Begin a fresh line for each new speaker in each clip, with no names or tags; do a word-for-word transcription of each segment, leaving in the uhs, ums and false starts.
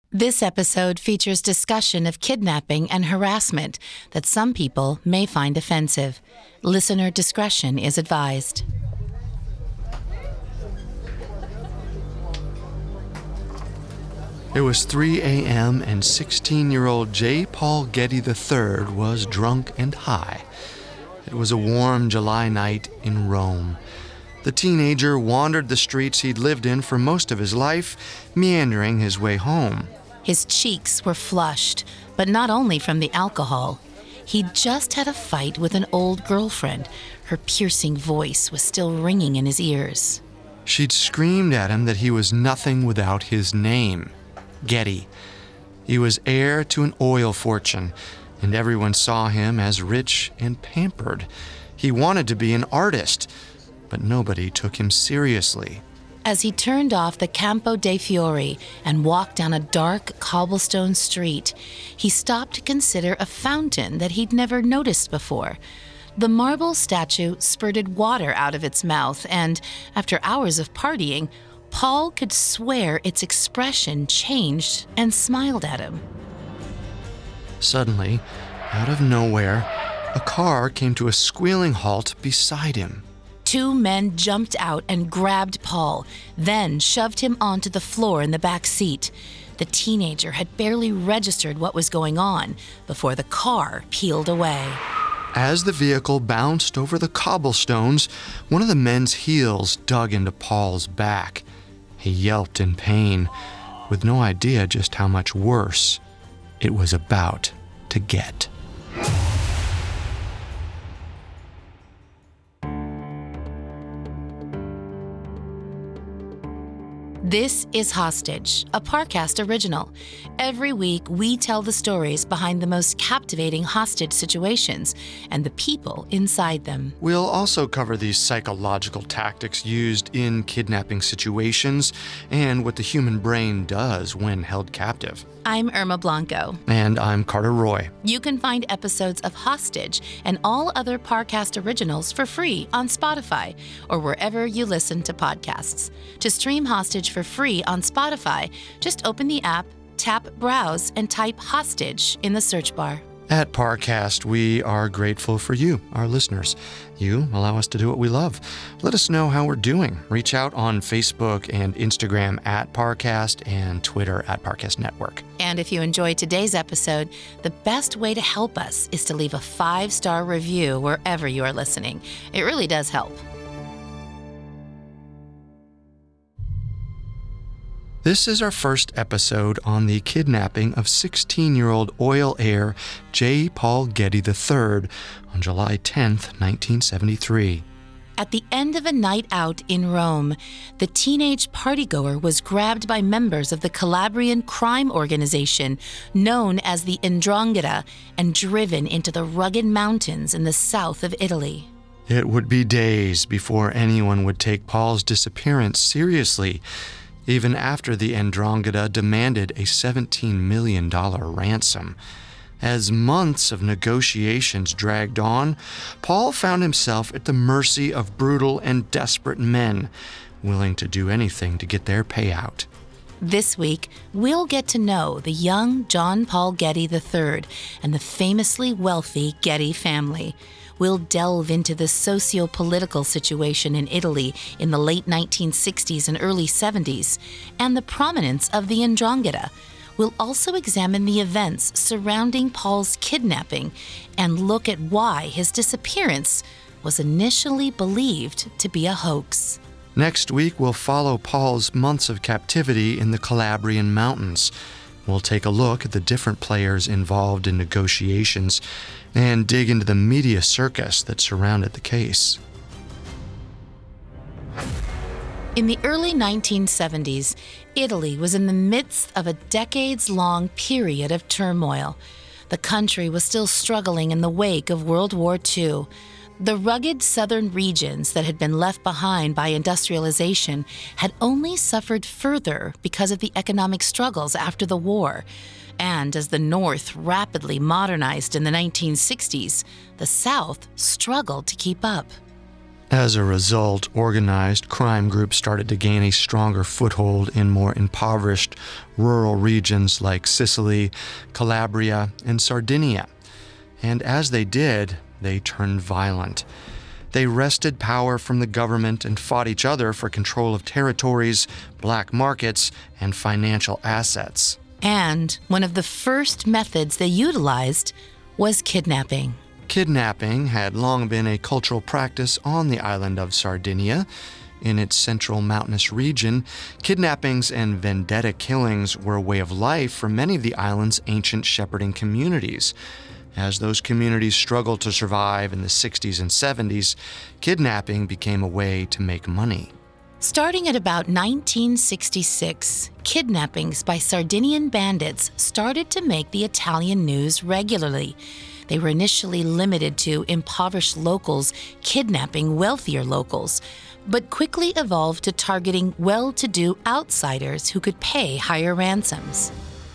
This episode features discussion of kidnapping and harassment that some people may find offensive. Listener discretion is advised.
It was three a.m. and sixteen-year-old J. Paul Getty the third was drunk and high. It was a warm July night in Rome. The teenager wandered the streets he'd lived in for most of his life, meandering his way home.
His cheeks were flushed, but not only from the alcohol. He'd just had a fight with an old girlfriend. Her piercing voice was still ringing in his ears.
She'd screamed at him that he was nothing without his name, Getty. He was heir to an oil fortune, and everyone saw him as rich and pampered. He wanted to be an artist, but nobody took him seriously.
As he turned off the Campo dei Fiori and walked down a dark cobblestone street, he stopped to consider a fountain that he'd never noticed before. The marble statue spurted water out of its mouth, and after hours of partying, Paul could swear its expression changed and smiled at him.
Suddenly, out of nowhere, a car came to a squealing halt beside him.
Two men jumped out and grabbed Paul, then shoved him onto the floor in the back seat. The teenager had barely registered what was going on before the car peeled away.
As the vehicle bounced over the cobblestones, one of the men's heels dug into Paul's back. He yelped in pain, with no idea just how much worse it was about to get.
This is Hostage, a Parcast original. Every week, we tell the stories behind the most captivating hostage situations and the people inside them.
We'll also cover these psychological tactics used in kidnapping situations and what the human brain does when held captive.
I'm Irma Blanco.
And I'm Carter Roy.
You can find episodes of Hostage and all other Parcast originals for free on Spotify or wherever you listen to podcasts. To stream Hostage for free on Spotify, just open the app, tap Browse, and type Hostage in the search bar.
At Parcast, we are grateful for you, our listeners. You allow us to do what we love. Let us know how we're doing. Reach out on Facebook and Instagram at Parcast and Twitter at Parcast Network.
And if you enjoyed today's episode, the best way to help us is to leave a five-star review wherever you are listening. It really does help.
This is our first episode on the kidnapping of sixteen-year-old oil heir J. Paul Getty the third on July tenth, nineteen seventy-three.
At the end of a night out in Rome, the teenage partygoer was grabbed by members of the Calabrian crime organization known as the Ndrangheta and driven into the rugged mountains in the south of Italy.
It would be days before anyone would take Paul's disappearance seriously, even after the Ndrangheta demanded a seventeen million dollars ransom. As months of negotiations dragged on, Paul found himself at the mercy of brutal and desperate men, willing to do anything to get their payout.
This week, we'll get to know the young John Paul Getty the third and the famously wealthy Getty family. We'll delve into the socio-political situation in Italy in the late nineteen sixties and early seventies, and the prominence of the Ndrangheta. We'll also examine the events surrounding Paul's kidnapping and look at why his disappearance was initially believed to be a hoax.
Next week, we'll follow Paul's months of captivity in the Calabrian mountains. We'll take a look at the different players involved in negotiations and dig into the media circus that surrounded the case.
In the early nineteen seventies, Italy was in the midst of a decades-long period of turmoil. The country was still struggling in the wake of World War Two. The rugged southern regions that had been left behind by industrialization had only suffered further because of the economic struggles after the war. And as the North rapidly modernized in the nineteen sixties, the South struggled to keep up.
As a result, organized crime groups started to gain a stronger foothold in more impoverished rural regions like Sicily, Calabria, and Sardinia. And as they did, they turned violent. They wrested power from the government and fought each other for control of territories, black markets, and financial assets.
And one of the first methods they utilized was kidnapping.
Kidnapping had long been a cultural practice on the island of Sardinia. In its central mountainous region, kidnappings and vendetta killings were a way of life for many of the island's ancient shepherding communities. As those communities struggled to survive in the sixties and seventies, kidnapping became a way to make money.
Starting at about nineteen sixty-six, kidnappings by Sardinian bandits started to make the Italian news regularly. They were initially limited to impoverished locals kidnapping wealthier locals, but quickly evolved to targeting well-to-do outsiders who could pay higher ransoms.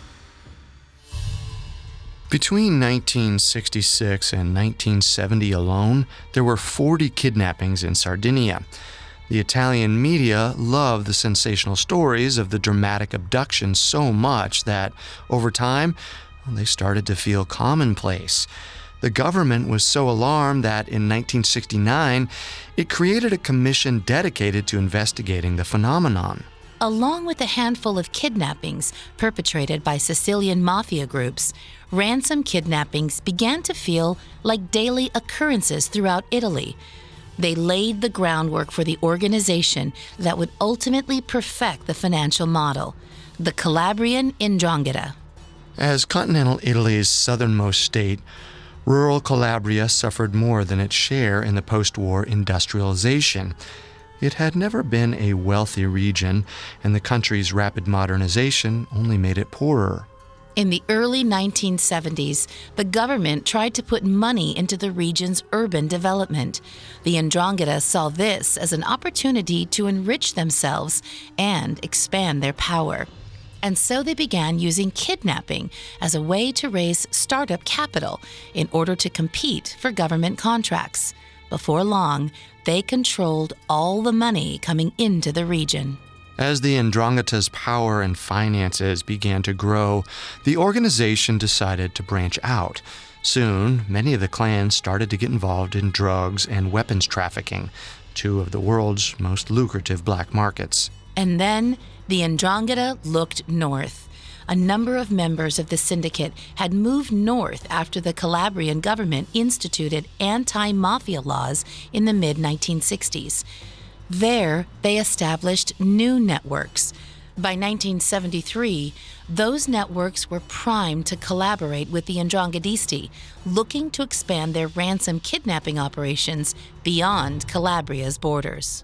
Between nineteen sixty-six and nineteen seventy alone, there were forty kidnappings in Sardinia. The Italian media loved the sensational stories of the dramatic abductions so much that, over time, well, they started to feel commonplace. The government was so alarmed that in nineteen sixty-nine, it created a commission dedicated to investigating the phenomenon.
Along with a handful of kidnappings perpetrated by Sicilian mafia groups, ransom kidnappings began to feel like daily occurrences throughout Italy. They laid the groundwork for the organization that would ultimately perfect the financial model, the Calabrian 'Ndrangheta.
As continental Italy's southernmost state, rural Calabria suffered more than its share in the post-war industrialization. It had never been a wealthy region, and the country's rapid modernization only made it poorer.
In the early nineteen seventies, the government tried to put money into the region's urban development. The 'Ndrangheta saw this as an opportunity to enrich themselves and expand their power. And so they began using kidnapping as a way to raise startup capital in order to compete for government contracts. Before long, they controlled all the money coming into the region.
As the 'Ndrangheta's power and finances began to grow, the organization decided to branch out. Soon, many of the clans started to get involved in drugs and weapons trafficking, two of the world's most lucrative black markets.
And then the 'Ndrangheta looked north. A number of members of the syndicate had moved north after the Calabrian government instituted anti-mafia laws in the mid nineteen sixties. There, they established new networks. By nineteen seventy-three, those networks were primed to collaborate with the 'Ndranghetisti, looking to expand their ransom kidnapping operations beyond Calabria's borders.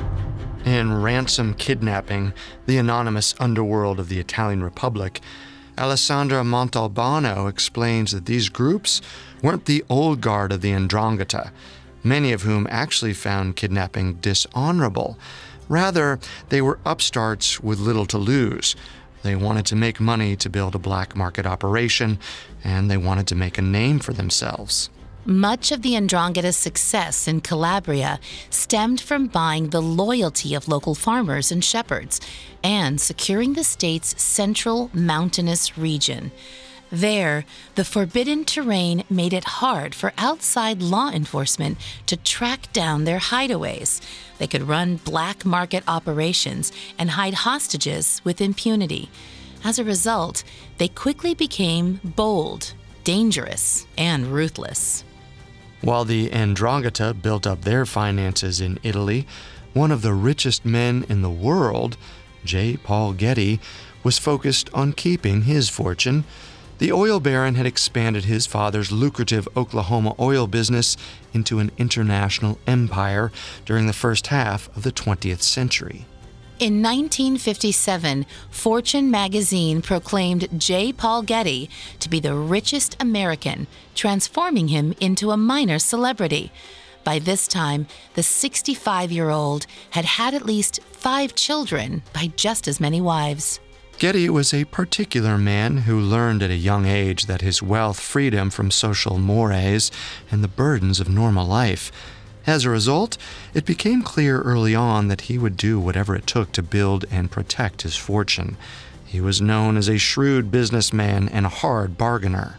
In Ransom Kidnapping, the anonymous underworld of the Italian Republic, Alessandra Montalbano explains that these groups weren't the old guard of the 'Ndrangheta, many of whom actually found kidnapping dishonorable. Rather, they were upstarts with little to lose. They wanted to make money to build a black market operation, and they wanted to make a name for themselves.
Much of the 'Ndrangheta's success in Calabria stemmed from buying the loyalty of local farmers and shepherds and securing the state's central mountainous region. There, the forbidden terrain made it hard for outside law enforcement to track down their hideaways. They could run black market operations and hide hostages with impunity. As a result, they quickly became bold, dangerous, and ruthless.
While the 'Ndrangheta built up their finances in Italy, one of the richest men in the world, J. Paul Getty, was focused on keeping his fortune. The oil baron had expanded his father's lucrative Oklahoma oil business into an international empire during the first half of the twentieth century.
In nineteen fifty-seven, Fortune magazine proclaimed J. Paul Getty to be the richest American, transforming him into a minor celebrity. By this time, the sixty-five-year-old had had at least five children by just as many wives.
Getty was a particular man who learned at a young age that his wealth freed him from social mores and the burdens of normal life. As a result, it became clear early on that he would do whatever it took to build and protect his fortune. He was known as a shrewd businessman and a hard bargainer.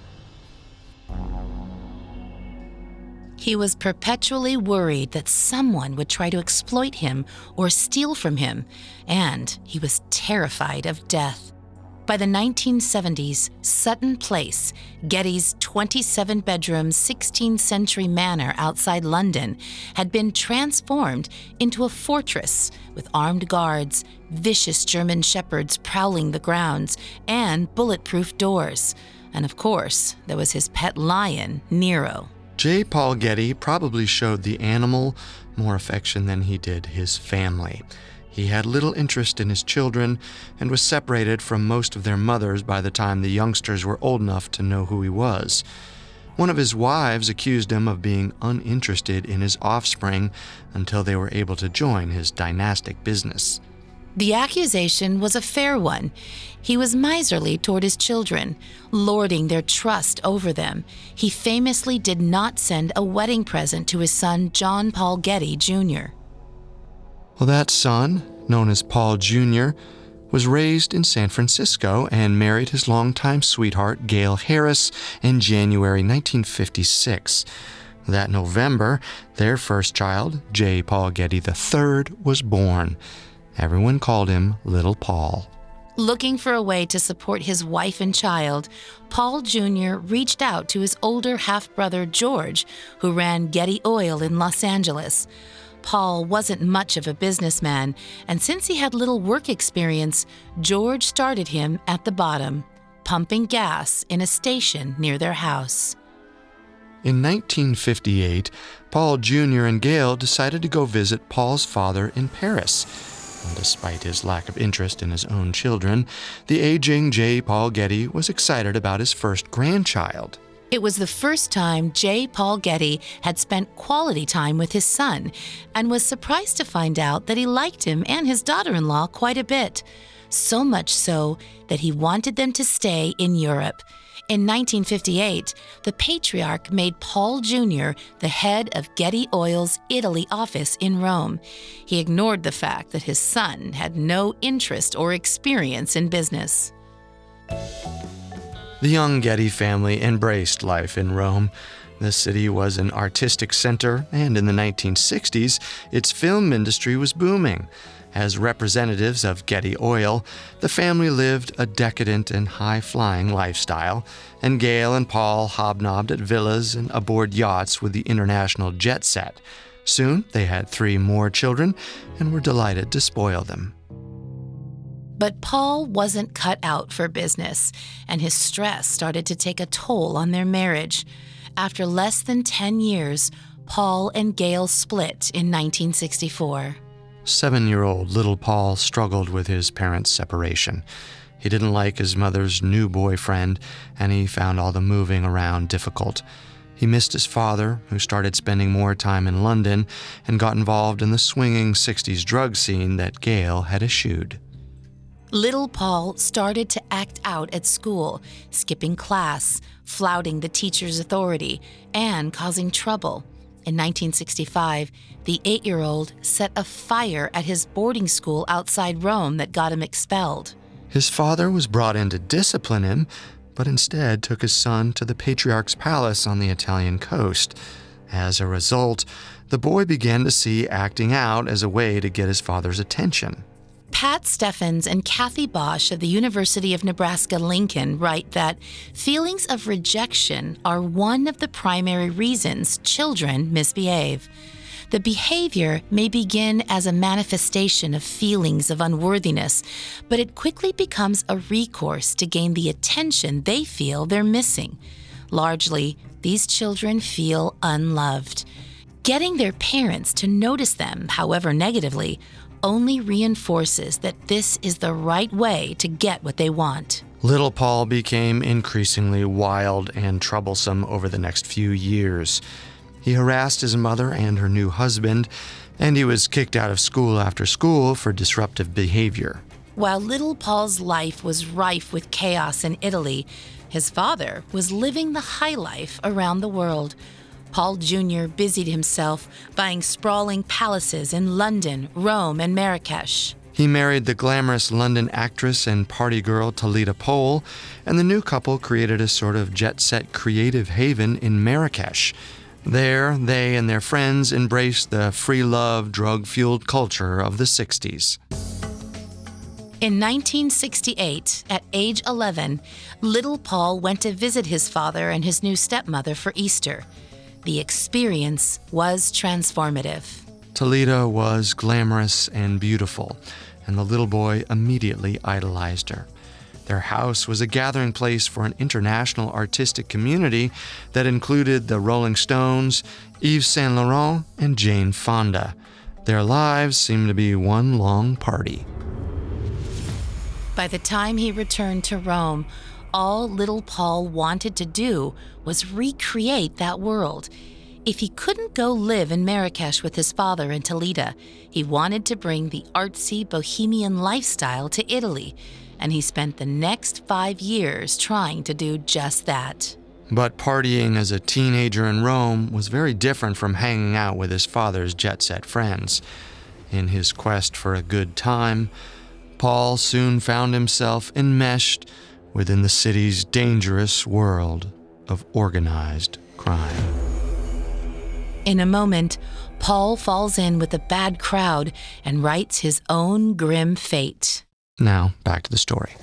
He was perpetually worried that someone would try to exploit him or steal from him, and he was terrified of death. By the nineteen seventies, Sutton Place, Getty's twenty-seven bedroom, sixteenth century manor outside London, had been transformed into a fortress with armed guards, vicious German shepherds prowling the grounds, and bulletproof doors. And of course, there was his pet lion, Nero.
J. Paul Getty probably showed the animal more affection than he did his family. He had little interest in his children and was separated from most of their mothers by the time the youngsters were old enough to know who he was. One of his wives accused him of being uninterested in his offspring until they were able to join his dynastic business.
The accusation was a fair one. He was miserly toward his children, lording their trust over them. He famously did not send a wedding present to his son, John Paul Getty, Junior
Well, that son, known as Paul Junior, was raised in San Francisco and married his longtime sweetheart, Gail Harris, in January nineteen fifty-six. That November, their first child, J. Paul Getty the third, was born. Everyone called him Little Paul.
Looking for a way to support his wife and child, Paul Junior reached out to his older half-brother George, who ran Getty Oil in Los Angeles. Paul wasn't much of a businessman, and since he had little work experience, George started him at the bottom, pumping gas in a station near their house.
In nineteen fifty-eight, Paul Junior and Gail decided to go visit Paul's father in Paris. And despite his lack of interest in his own children, the aging J. Paul Getty was excited about his first grandchild.
It was the first time J. Paul Getty had spent quality time with his son, and was surprised to find out that he liked him and his daughter-in-law quite a bit. So much so that he wanted them to stay in Europe. In nineteen fifty-eight, the patriarch made Paul Junior the head of Getty Oil's Italy office in Rome. He ignored the fact that his son had no interest or experience in business.
The young Getty family embraced life in Rome. The city was an artistic center, and in the nineteen sixties, its film industry was booming. As representatives of Getty Oil, the family lived a decadent and high-flying lifestyle, and Gail and Paul hobnobbed at villas and aboard yachts with the international jet set. Soon, they had three more children and were delighted to spoil them.
But Paul wasn't cut out for business, and his stress started to take a toll on their marriage. After less than ten years, Paul and Gail split in nineteen sixty-four.
Seven-year-old little Paul struggled with his parents' separation. He didn't like his mother's new boyfriend, and he found all the moving around difficult. He missed his father, who started spending more time in London and got involved in the swinging sixties drug scene that Gail had eschewed.
Little Paul started to act out at school, skipping class, flouting the teacher's authority, and causing trouble. In nineteen sixty-five, the eight-year-old set a fire at his boarding school outside Rome that got him expelled.
His father was brought in to discipline him, but instead took his son to the patriarch's palace on the Italian coast. As a result, the boy began to see acting out as a way to get his father's attention.
Pat Steffens and Kathy Bosch of the University of Nebraska-Lincoln write that feelings of rejection are one of the primary reasons children misbehave. The behavior may begin as a manifestation of feelings of unworthiness, but it quickly becomes a recourse to gain the attention they feel they're missing. Largely, these children feel unloved. Getting their parents to notice them, however negatively, only reinforces that this is the right way to get what they want.
Little Paul became increasingly wild and troublesome over the next few years. He harassed his mother and her new husband, and he was kicked out of school after school for disruptive behavior.
While little Paul's life was rife with chaos in Italy, his father was living the high life around the world. Paul Junior busied himself buying sprawling palaces in London, Rome, and Marrakesh.
He married the glamorous London actress and party girl Talita Pole, and the new couple created a sort of jet-set creative haven in Marrakesh. There, they and their friends embraced the free-love, drug-fueled culture of the sixties.
In nineteen sixty-eight, at age eleven, little Paul went to visit his father and his new stepmother for Easter. The experience was transformative.
Talita was glamorous and beautiful, and the little boy immediately idolized her. Their house was a gathering place for an international artistic community that included the Rolling Stones, Yves Saint Laurent, and Jane Fonda. Their lives seemed to be one long party.
By the time he returned to Rome, all little Paul wanted to do was recreate that world. If he couldn't go live in Marrakesh with his father and Talita, he wanted to bring the artsy bohemian lifestyle to Italy, and he spent the next five years trying to do just that.
But partying as a teenager in Rome was very different from hanging out with his father's jet-set friends. In his quest for a good time, Paul soon found himself enmeshed within the city's dangerous world of organized crime.
In a moment, Paul falls in with a bad crowd and writes his own grim fate.
Now, back to the story.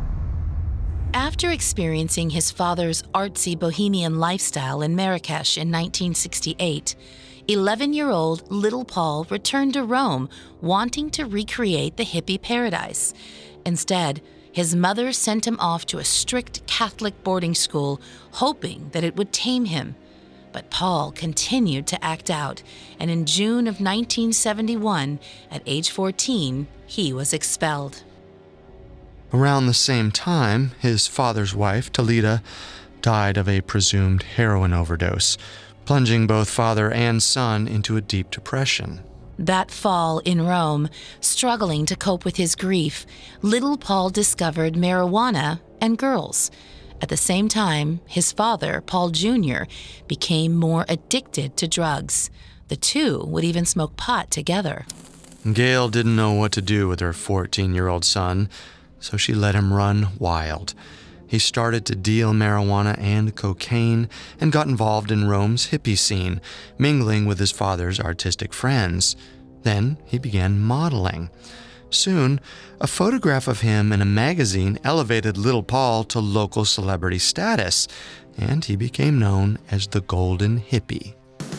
After experiencing his father's artsy bohemian lifestyle in Marrakesh in nineteen sixty-eight, eleven-year-old little Paul returned to Rome wanting to recreate the hippie paradise. Instead, his mother sent him off to a strict Catholic boarding school, hoping that it would tame him. But Paul continued to act out, and in June of nineteen seventy-one, at age fourteen, he was expelled.
Around the same time, his father's wife, Talita, died of a presumed heroin overdose, plunging both father and son into a deep depression.
That fall in Rome, struggling to cope with his grief, little Paul discovered marijuana and girls. At the same time, his father, Paul Junior, became more addicted to drugs. The two would even smoke pot together.
Gail didn't know what to do with her fourteen-year-old son, so she let him run wild. He started to deal marijuana and cocaine and got involved in Rome's hippie scene, mingling with his father's artistic friends. Then he began modeling. Soon, a photograph of him in a magazine elevated little Paul to local celebrity status, and he became known as the Golden Hippie.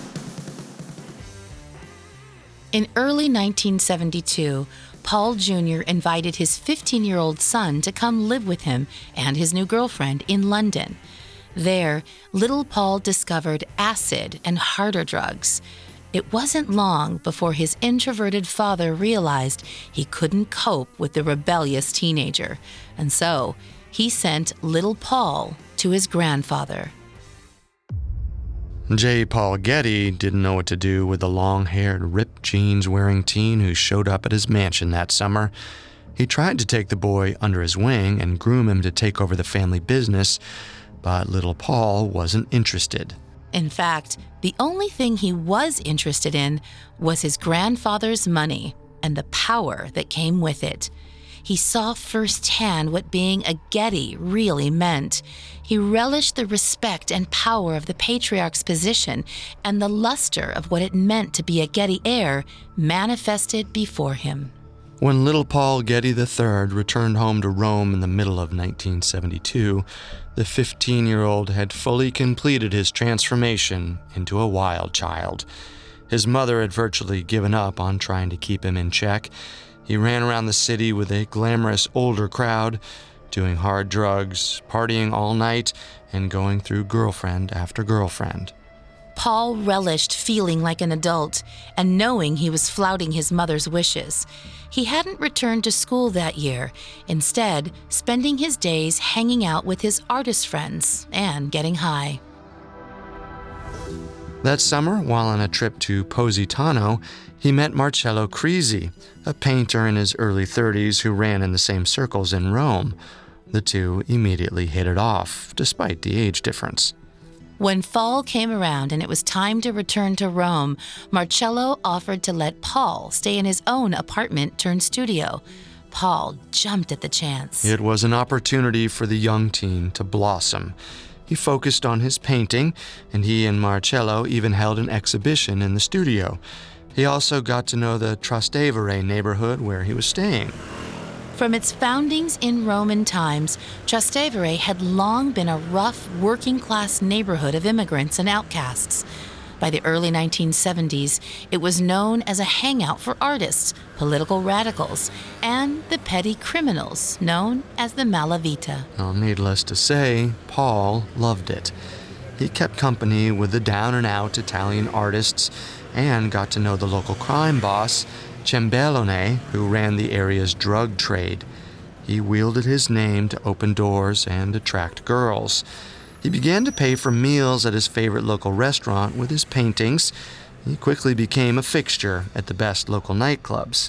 In early nineteen seventy-two, Paul Junior invited his fifteen-year-old son to come live with him and his new girlfriend in London. There, little Paul discovered acid and harder drugs. It wasn't long before his introverted father realized he couldn't cope with the rebellious teenager, and so he sent little Paul to his grandfather.
J. Paul Getty didn't know what to do with the long-haired, ripped jeans-wearing teen who showed up at his mansion that summer. He tried to take the boy under his wing and groom him to take over the family business, but little Paul wasn't interested.
In fact, the only thing he was interested in was his grandfather's money and the power that came with it. He saw firsthand what being a Getty really meant. He relished the respect and power of the patriarch's position, and the luster of what it meant to be a Getty heir manifested before him.
When little Paul Getty the third returned home to Rome in the middle of nineteen seventy-two, the fifteen-year-old had fully completed his transformation into a wild child. His mother had virtually given up on trying to keep him in check. He ran around the city with a glamorous older crowd, doing hard drugs, partying all night, and going through girlfriend after girlfriend.
Paul relished feeling like an adult and knowing he was flouting his mother's wishes. He hadn't returned to school that year, instead spending his days hanging out with his artist friends and getting high.
That summer, while on a trip to Positano, he met Marcello Crisi, a painter in his early thirties who ran in the same circles in Rome. The two immediately hit it off, despite the age difference.
When fall came around and it was time to return to Rome, Marcello offered to let Paul stay in his own apartment turned studio. Paul jumped at the chance.
It was an opportunity for the young teen to blossom. He focused on his painting, and he and Marcello even held an exhibition in the studio. He also got to know the Trastevere neighborhood where he was staying.
From its foundings in Roman times, Trastevere had long been a rough, working-class neighborhood of immigrants and outcasts. By the early nineteen seventies, it was known as a hangout for artists, political radicals, and the petty criminals known as the Malavita.
Well, needless to say, Paul loved it. He kept company with the down-and-out Italian artists and got to know the local crime boss, Ciambellone, who ran the area's drug trade. He wielded his name to open doors and attract girls. He began to pay for meals at his favorite local restaurant with his paintings. He quickly became a fixture at the best local nightclubs.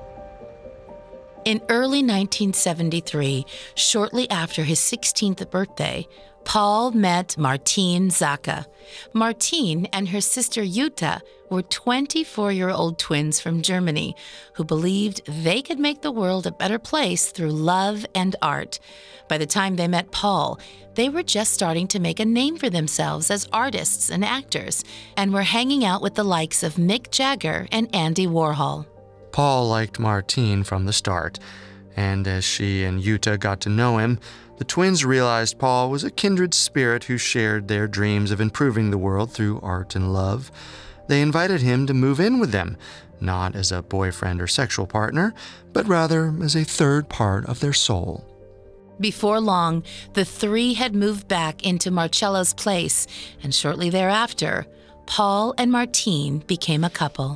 In early nineteen seventy-three, shortly after his sixteenth birthday, Paul met Martine Zacca. Martine and her sister Jutta were twenty-four-year-old twins from Germany who believed they could make the world a better place through love and art. By the time they met Paul, they were just starting to make a name for themselves as artists and actors, and were hanging out with the likes of Mick Jagger and Andy Warhol.
Paul liked Martine from the start, and as she and Jutta got to know him, the twins realized Paul was a kindred spirit who shared their dreams of improving the world through art and love. They invited him to move in with them, not as a boyfriend or sexual partner, but rather as a third part of their soul.
Before long, the three had moved back into Marcello's place, and shortly thereafter, Paul and Martine became a couple.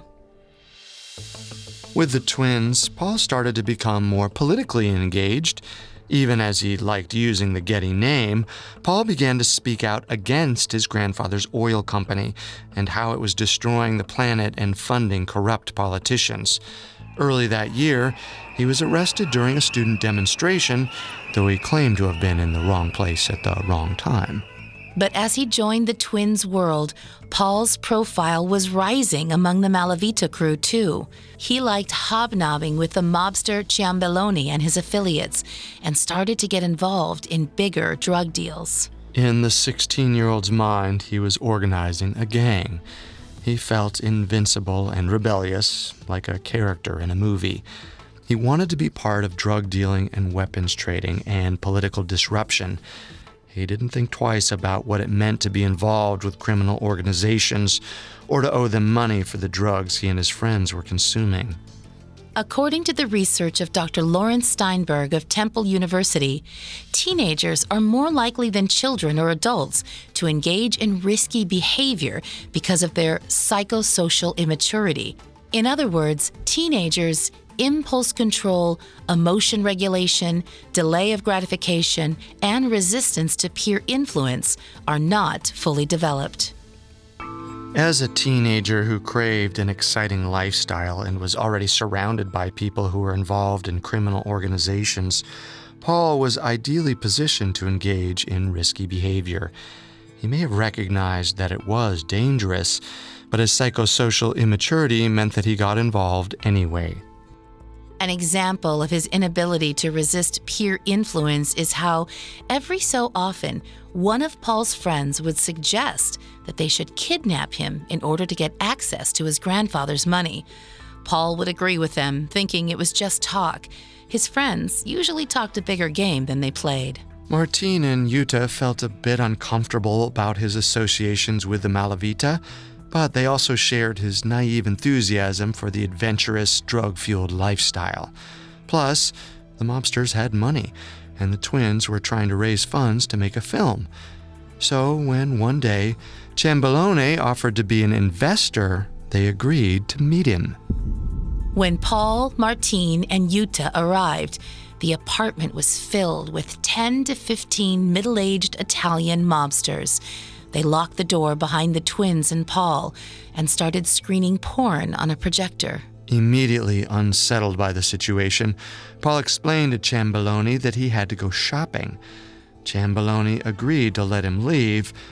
With the twins, Paul started to become more politically engaged. Even as he liked using the Getty name, Paul began to speak out against his grandfather's oil company and how it was destroying the planet and funding corrupt politicians. Early that year, he was arrested during a student demonstration, though he claimed to have been in the wrong place at the wrong time.
But as he joined the twins' world, Paul's profile was rising among the Malavita crew, too. He liked hobnobbing with the mobster Ciambellone and his affiliates, and started to get involved in bigger drug deals.
In the sixteen-year-old's mind, he was organizing a gang. He felt invincible and rebellious, like a character in a movie. He wanted to be part of drug dealing and weapons trading and political disruption. He didn't think twice about what it meant to be involved with criminal organizations or to owe them money for the drugs he and his friends were consuming.
According to the research of Doctor Lawrence Steinberg of Temple University, teenagers are more likely than children or adults to engage in risky behavior because of their psychosocial immaturity. In other words, teenagers' impulse control, emotion regulation, delay of gratification, and resistance to peer influence are not fully developed.
As a teenager who craved an exciting lifestyle and was already surrounded by people who were involved in criminal organizations, Paul was ideally positioned to engage in risky behavior. He may have recognized that it was dangerous, but his psychosocial immaturity meant that he got involved anyway.
An example of his inability to resist peer influence is how, every so often, one of Paul's friends would suggest that they should kidnap him in order to get access to his grandfather's money. Paul would agree with them, thinking it was just talk. His friends usually talked a bigger game than they played.
Martine and Jutta felt a bit uncomfortable about his associations with the Malavita, but they also shared his naive enthusiasm for the adventurous, drug-fueled lifestyle. Plus, the mobsters had money, and the twins were trying to raise funds to make a film. So when one day Ciambellone offered to be an investor, they agreed to meet him.
When Paul, Martine, and Jutta arrived, the apartment was filled with ten to fifteen middle-aged Italian mobsters. They locked the door behind the twins and Paul and started screening porn on a projector.
Immediately unsettled by the situation, Paul explained to Ciambellone that he had to go shopping. Ciambellone agreed to let him leave,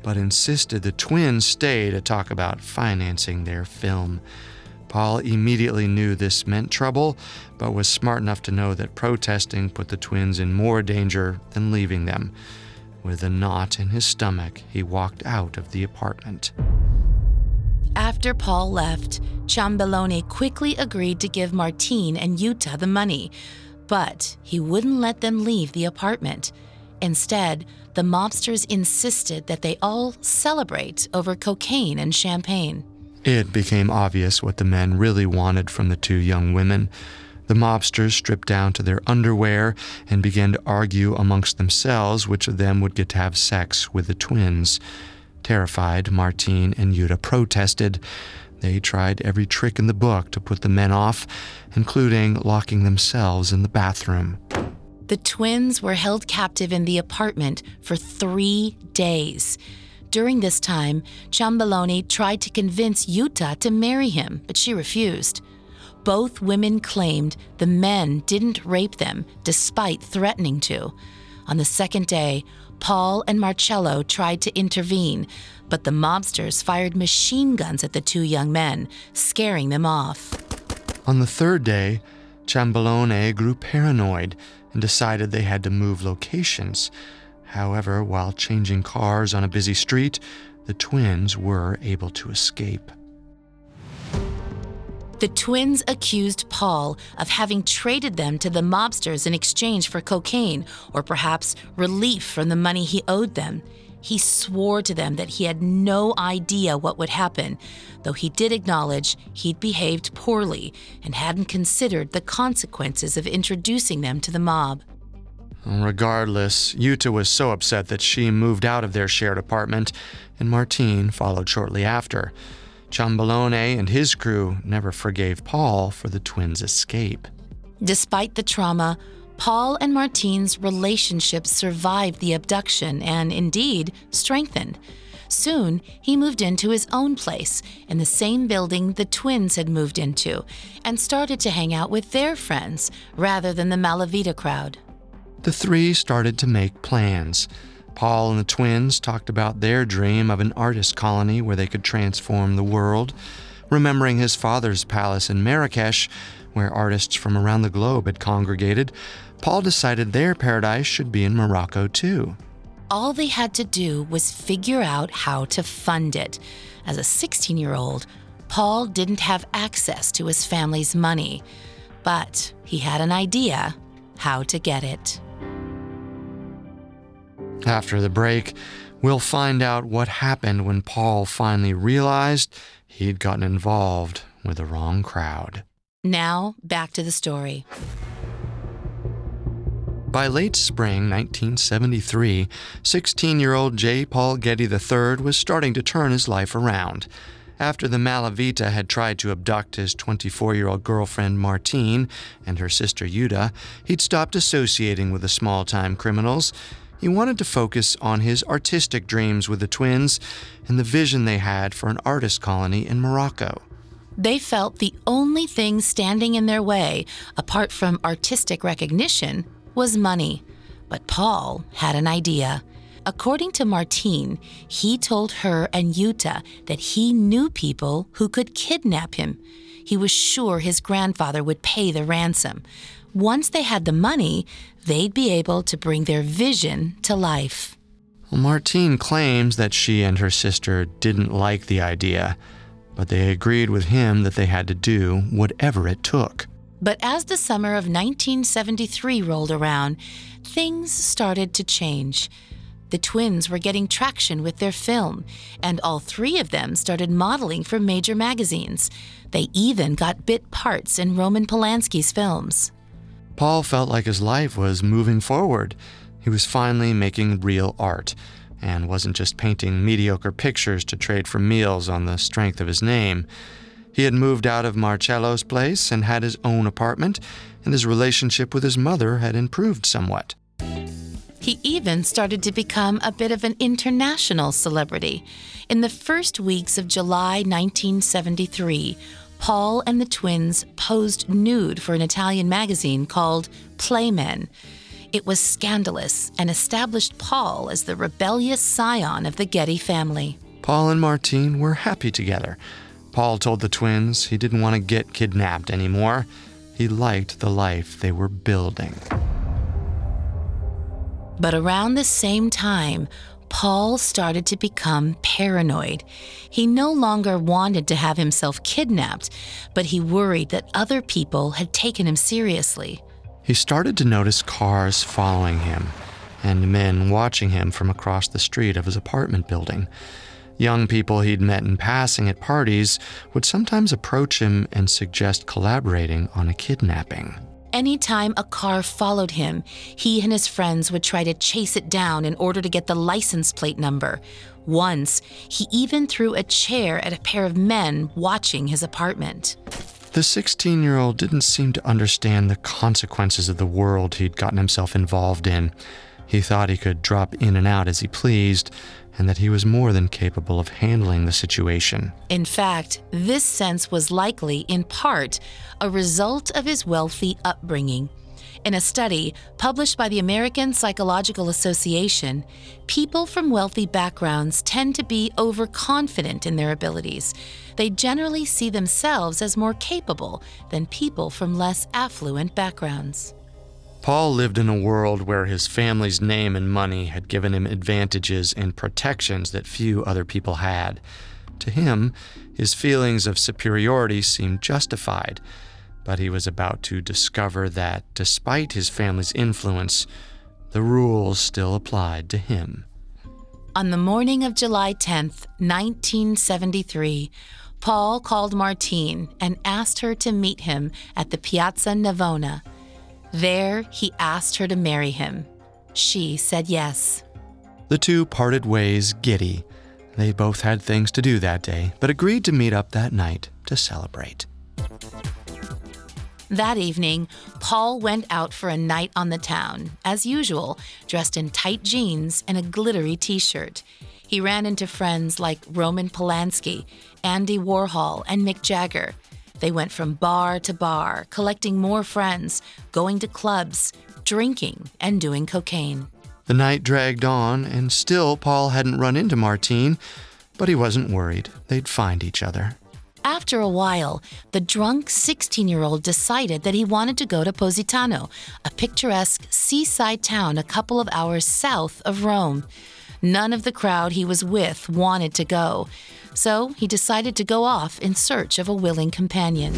but insisted the twins stay to talk about financing their film. Paul immediately knew this meant trouble, but was smart enough to know that protesting put the twins in more danger than leaving them. With a knot in his stomach, he walked out of the apartment.
After Paul left, Ciambolone quickly agreed to give Martine and Yuta the money, but he wouldn't let them leave the apartment. Instead, the mobsters insisted that they all celebrate over cocaine and champagne.
It became obvious what the men really wanted from the two young women. The mobsters stripped down to their underwear and began to argue amongst themselves which of them would get to have sex with the twins. Terrified, Martine and Yuta protested. They tried every trick in the book to put the men off, including locking themselves in the bathroom.
The twins were held captive in the apartment for three days. During this time, Ciambolone tried to convince Yuta to marry him, but she refused. Both women claimed the men didn't rape them, despite threatening to. On the second day, Paul and Marcello tried to intervene, but the mobsters fired machine guns at the two young men, scaring them off.
On the third day, Ciambolone grew paranoid and decided they had to move locations. However, while changing cars on a busy street, the twins were able to escape.
The twins accused Paul of having traded them to the mobsters in exchange for cocaine, or perhaps relief from the money he owed them. He swore to them that he had no idea what would happen, though he did acknowledge he'd behaved poorly and hadn't considered the consequences of introducing them to the mob.
Regardless, Yuta was so upset that she moved out of their shared apartment, and Martine followed shortly after. Ciambolone and his crew never forgave Paul for the twins' escape.
Despite the trauma, Paul and Martine's relationship survived the abduction and, indeed, strengthened. Soon, he moved into his own place in the same building the twins had moved into and started to hang out with their friends rather than the Malavita crowd.
The three started to make plans. Paul and the twins talked about their dream of an artist colony where they could transform the world. Remembering his father's palace in Marrakesh, where artists from around the globe had congregated, Paul decided their paradise should be in Morocco too.
All they had to do was figure out how to fund it. As a sixteen-year-old, Paul didn't have access to his family's money, but he had an idea how to get it.
After the break, we'll find out what happened when Paul finally realized he'd gotten involved with the wrong crowd.
Now, back to the story.
By late spring nineteen seventy-three, sixteen-year-old J. Paul Getty the third was starting to turn his life around. After the Malavita had tried to abduct his twenty-four-year-old girlfriend Martine and her sister Yuta, he'd stopped associating with the small-time criminals. He wanted to focus on his artistic dreams with the twins and the vision they had for an artist colony in Morocco.
They felt the only thing standing in their way, apart from artistic recognition, was money. But Paul had an idea. According to Martine, he told her and Yuta that he knew people who could kidnap him. He was sure his grandfather would pay the ransom. Once they had the money, they'd be able to bring their vision to life.
Well, Martine claims that she and her sister didn't like the idea, but they agreed with him that they had to do whatever it took.
But as the summer of nineteen seventy-three rolled around, things started to change. The twins were getting traction with their film, and all three of them started modeling for major magazines. They even got bit parts in Roman Polanski's films.
Paul felt like his life was moving forward. He was finally making real art, and wasn't just painting mediocre pictures to trade for meals on the strength of his name. He had moved out of Marcello's place and had his own apartment, and his relationship with his mother had improved somewhat.
He even started to become a bit of an international celebrity. In the first weeks of July nineteen seventy-three, Paul and the twins posed nude for an Italian magazine called Playmen. It was scandalous and established Paul as the rebellious scion of the Getty family.
Paul and Martine were happy together. Paul told the twins he didn't want to get kidnapped anymore. He liked the life they were building.
But around the same time, Paul started to become paranoid. He no longer wanted to have himself kidnapped, but he worried that other people had taken him seriously.
He started to notice cars following him and men watching him from across the street of his apartment building. Young people he'd met in passing at parties would sometimes approach him and suggest collaborating on a kidnapping.
Anytime a car followed him, he and his friends would try to chase it down in order to get the license plate number. Once, he even threw a chair at a pair of men watching his apartment.
The sixteen-year-old didn't seem to understand the consequences of the world he'd gotten himself involved in. He thought he could drop in and out as he pleased, and that he was more than capable of handling the situation.
In fact, this sense was likely, in part, a result of his wealthy upbringing. In a study published by the American Psychological Association, people from wealthy backgrounds tend to be overconfident in their abilities. They generally see themselves as more capable than people from less affluent backgrounds.
Paul lived in a world where his family's name and money had given him advantages and protections that few other people had. To him, his feelings of superiority seemed justified, but he was about to discover that, despite his family's influence, the rules still applied to him.
On the morning of July tenth, nineteen seventy-three, Paul called Martine and asked her to meet him at the Piazza Navona. There, he asked her to marry him. She said yes.
The two parted ways giddy. They both had things to do that day, but agreed to meet up that night to celebrate.
That evening, Paul went out for a night on the town, as usual, dressed in tight jeans and a glittery t-shirt. He ran into friends like Roman Polanski, Andy Warhol, and Mick Jagger. They went from bar to bar, collecting more friends, going to clubs, drinking, and doing cocaine.
The night dragged on, and still Paul hadn't run into Martine, but he wasn't worried. They'd find each other.
After a while, the drunk sixteen-year-old decided that he wanted to go to Positano, a picturesque seaside town a couple of hours south of Rome. None of the crowd he was with wanted to go, so he decided to go off in search of a willing companion.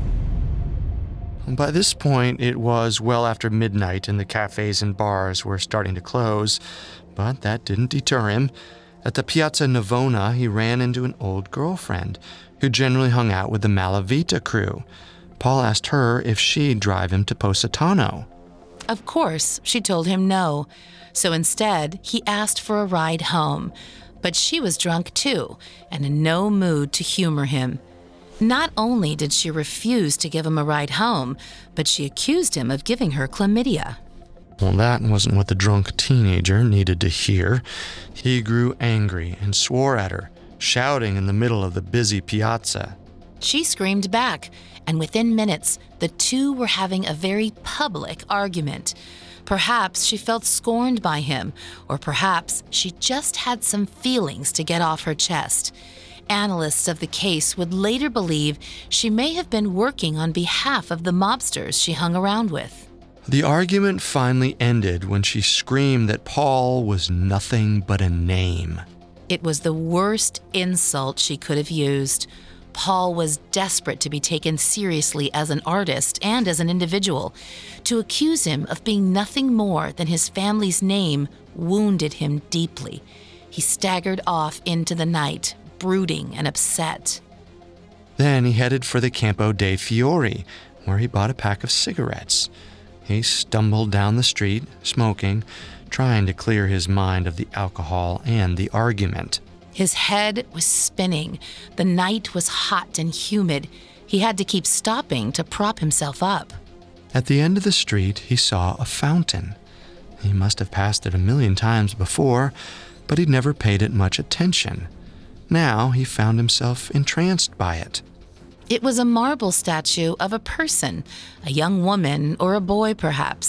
By this point, it was well after midnight and the cafes and bars were starting to close, but that didn't deter him. At the Piazza Navona, he ran into an old girlfriend who generally hung out with the Malavita crew. Paul asked her if she'd drive him to Positano.
Of course, she told him no. So instead, he asked for a ride home. But she was drunk too, and in no mood to humor him. Not only did she refuse to give him a ride home, but she accused him of giving her chlamydia.
Well, that wasn't what the drunk teenager needed to hear. He grew angry and swore at her, shouting in the middle of the busy piazza.
She screamed back, and within minutes, the two were having a very public argument. Perhaps she felt scorned by him, or perhaps she just had some feelings to get off her chest. Analysts of the case would later believe she may have been working on behalf of the mobsters she hung around with.
The argument finally ended when she screamed that Paul was nothing but a name.
It was the worst insult she could have used. Paul was desperate to be taken seriously as an artist and as an individual. To accuse him of being nothing more than his family's name wounded him deeply. He staggered off into the night, brooding and upset.
Then he headed for the Campo dei Fiori, where he bought a pack of cigarettes. He stumbled down the street, smoking, trying to clear his mind of the alcohol and the argument.
His head was spinning. The night was hot and humid. He had to keep stopping to prop himself up.
At the end of the street, he saw a fountain. He must have passed it a million times before, but he'd never paid it much attention. Now he found himself entranced by it.
It was a marble statue of a person, a young woman or a boy perhaps.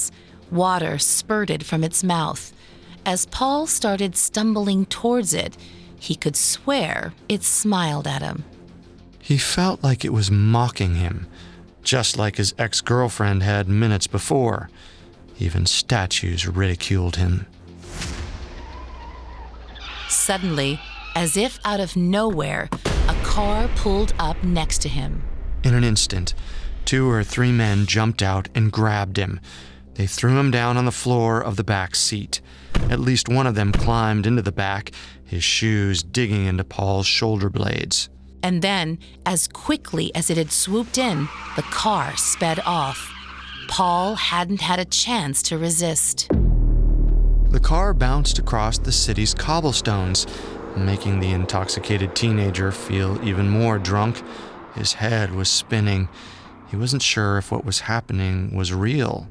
Water spurted from its mouth. As Paul started stumbling towards it, he could swear it smiled at him.
He felt like it was mocking him, just like his ex-girlfriend had minutes before. Even statues ridiculed him.
Suddenly, as if out of nowhere, a car pulled up next to him.
In an instant, two or three men jumped out and grabbed him. They threw him down on the floor of the back seat. At least one of them climbed into the back, his shoes digging into Paul's shoulder blades.
And then, as quickly as it had swooped in, the car sped off. Paul hadn't had a chance to resist.
The car bounced across the city's cobblestones, making the intoxicated teenager feel even more drunk. His head was spinning. He wasn't sure if what was happening was real.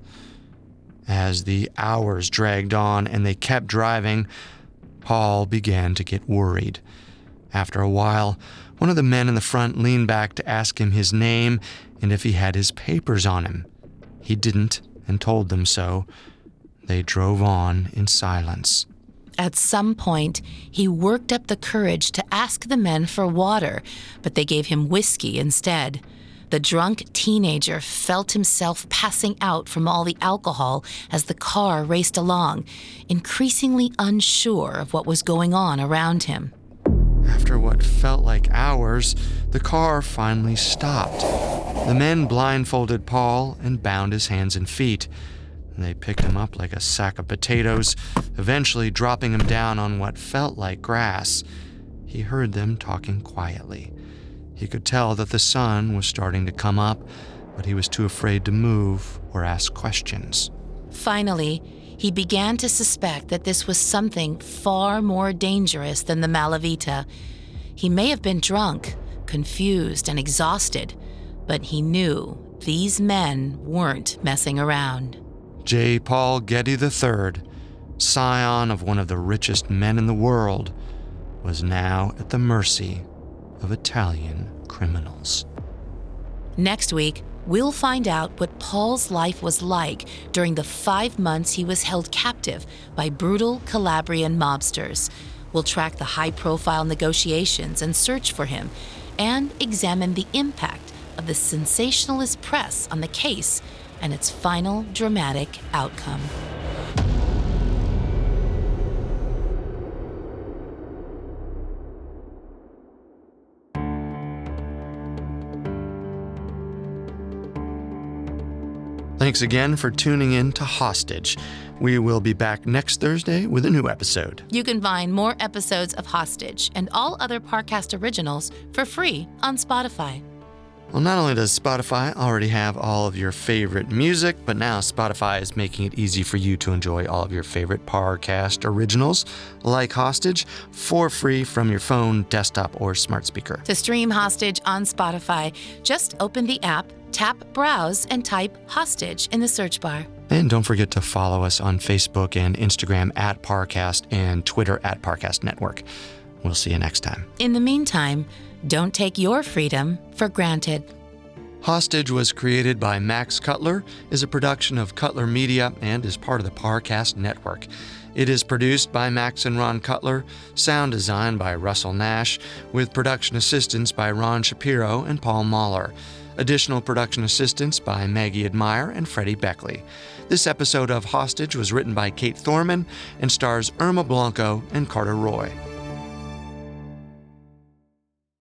As the hours dragged on and they kept driving, Paul began to get worried. After a while, one of the men in the front leaned back to ask him his name and if he had his papers on him. He didn't, and told them so. They drove on in silence.
At some point, he worked up the courage to ask the men for water, but they gave him whiskey instead. The drunk teenager felt himself passing out from all the alcohol as the car raced along, increasingly unsure of what was going on around him.
After what felt like hours, the car finally stopped. The men blindfolded Paul and bound his hands and feet. They picked him up like a sack of potatoes, eventually dropping him down on what felt like grass. He heard them talking quietly. He could tell that the sun was starting to come up, but he was too afraid to move or ask questions.
Finally, he began to suspect that this was something far more dangerous than the Malavita. He may have been drunk, confused, and exhausted, but he knew these men weren't messing around.
J. Paul Getty the third, scion of one of the richest men in the world, was now at the mercy of Italian criminals.
Next week, we'll find out what Paul's life was like during the five months he was held captive by brutal Calabrian mobsters. We'll track the high-profile negotiations and search for him, and examine the impact of the sensationalist press on the case and its final dramatic outcome.
Thanks again for tuning in to Hostage. We will be back next Thursday with a new episode.
You can find more episodes of Hostage and all other Parcast originals for free on Spotify.
Well, not only does Spotify already have all of your favorite music, but now Spotify is making it easy for you to enjoy all of your favorite Parcast originals, like Hostage, for free from your phone, desktop, or smart speaker.
To stream Hostage on Spotify, just open the app, tap Browse, and type Hostage in the search bar.
And don't forget to follow us on Facebook and Instagram at Parcast and Twitter at Parcast Network. We'll see you next time.
In the meantime, don't take your freedom for granted.
Hostage was created by Max Cutler, is a production of Cutler Media, and is part of the Parcast Network. It is produced by Max and Ron Cutler, sound design by Russell Nash, with production assistance by Ron Shapiro and Paul Mahler. Additional production assistance by Maggie Admire and Freddie Beckley. This episode of Hostage was written by Kate Thorman and stars Irma Blanco and Carter Roy.